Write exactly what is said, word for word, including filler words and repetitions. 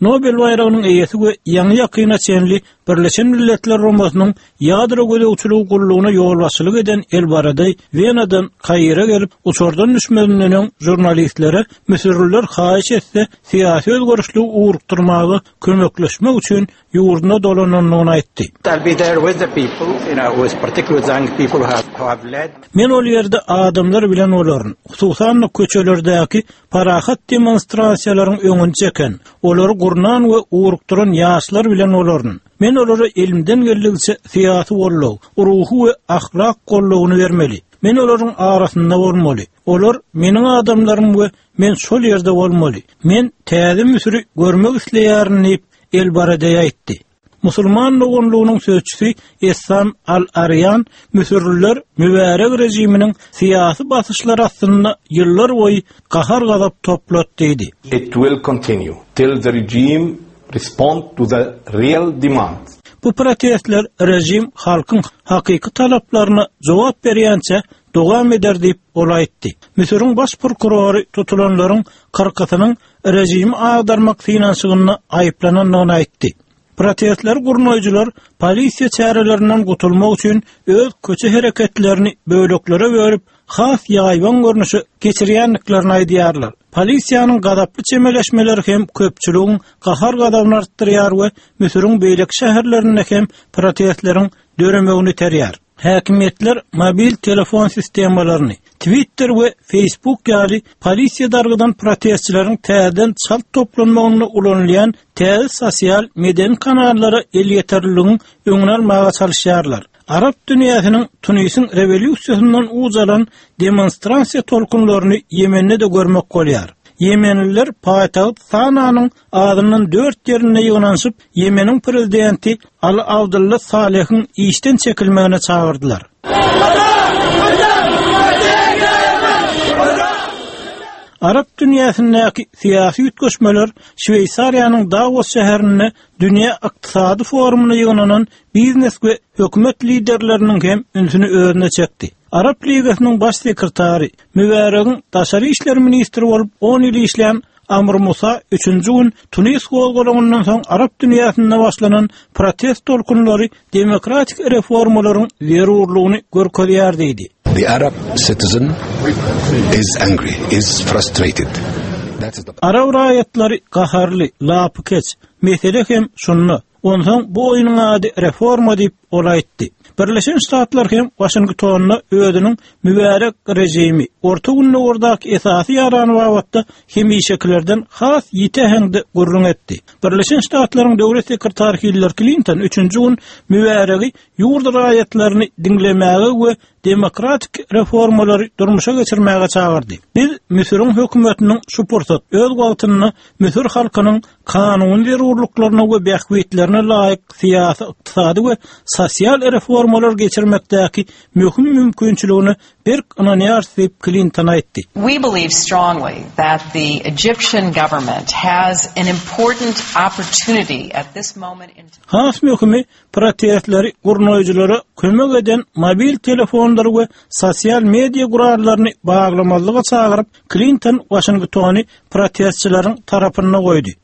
Nobel bayrağının eýesi we ýangy ýakyna çenli Birleşen Milletler Romasynyň ýadro gödäwçiligi gurulugyna ýol başçylyk eden Elbaraday Vienadan Kaýra gelip uçurdan düşmeninden jurnalistlere Müsürler haýyş etse syýasy özgörüşli uğurtdurmagy kömekleşmek üçin ýurduna dolananyny aýtdy. Men ol ýerde adamlar bilen olaryň, hususan köçelerdäki parahat demonstrasiýalaryň öňünde çeken, olary gurnan we uğurtduran ýaşlar bilen olaryň. Men olary ilmden geldigçe syýasy bolýar, ruhy we ahlak gollugyny bermeli. Men olaryň arasynda bolmaly. Olar meniň adamlarym we men şol ýerde bolmaly. Men täze müsüri görmek isleýärin Elbaraday aýtdy. Musulman nogonluğunun sözçüsü Essam Al-Aryan, Müsürler mübarek rejiminin siyasi basışları aslında yıllar boyu kahar gazap toplat dedi. It will continue till the regime respond to the real demands. Bu protestler rejim halkın hakiki talaplarına cevap berýänçe dowam eder diýip olaytdy. Müsürün baş prokurory tutulanlaryň kırkasynyň rejimi agdarmak finansygyny aýyplananyny aýtdy. Protestler gurnoyjylar polisiýa çärelerinden gutulmak üçin öz köçe hereketlerini böleklere bölüp has ýaýban görnüşi geçirýänliklerini aýdýarlar. Polisiýanyň gadaply çemeleşmeleri hem köpçüligiň gahar gadabyny artdyrýar we Müsürün beýlek şäherlerinde hem protestleriň döremegini terýär. Häkimetler mobil telefon sistemalaryny, Twitter we Facebook ýaly polisiýa dargydan protestçileriň täzeden çalt toplanmagyny ulanylýan täze sosial media kanallary el ýeterliligiň öňüne almaga çalyşýarlar. Arap dünýäsiniň Tunisin rewolýusiýasyndan uzalan demonstrasiýa tolkunlaryny Ýemende de görmek bolýar. Yemenliler paýtagyt Sananyň adynyň dört ýerine ýygnanyp Yemeniň prezidenti Ali Abdullah Salehiň işden çekilmegine çağırdylar. Arap dünýäsindäki syýasy ýetgeşmeler Şweýsariýanyň Davos şäherine dünýä ykdysady forumuna ýygnanan biznes we hökümet liderleriniň hem ünsüni özüne çekdi. Arap Ligasynyň baş sekretary, Mübaregiň daşary işler ministri bolup on ýyl işleýän Amr Musa üçünji gün Tunis gowgalagynyň soň Arap dünýäsinde başlanan protest tolkunlary demokratik reformalaryň zerurlygyny görkezýär diýdi. The Arab citizen is angry, is frustrated. That is the Arab raýatlary gaharly, lapkeç, mesele hem şunu. Ondan bu oýunyň ady reforma diýip olaýtdy. Birleşen Ştatlar hem Washingtonyny özüniň mübarek rejimi, orta günlerde esasy ýarany wagtda hemişekilerden has ýite heňde gurrun etdi. Birleşen Ştatlaryň döwlet sekretary Hillary Clinton üçünji gün mübaregi ýurt raýatlaryny dinlemäge we demokratik reformalary durmuşa geçirmäge çağırdy. Biz Müsürün hökümetiniň şu pursat öz wagtyny Müsür halkynyň kanun zerurlyklaryna we bähwetlerine laýyk syýasy, ykdysady we sosial reformalar geçirmekdäki möhüm mümkinçiligini bir ananyar diýip Clinton aýtdy. We believe strongly that the Egyptian government has an important opportunity at this moment in time. Has möhümi protestleri gurnoyjylara kömek eden mobil telefonlary we sosial media gurarlaryny baglamalyga çağıryp Clinton Washingtony protestçilerin tarapyna goýdy.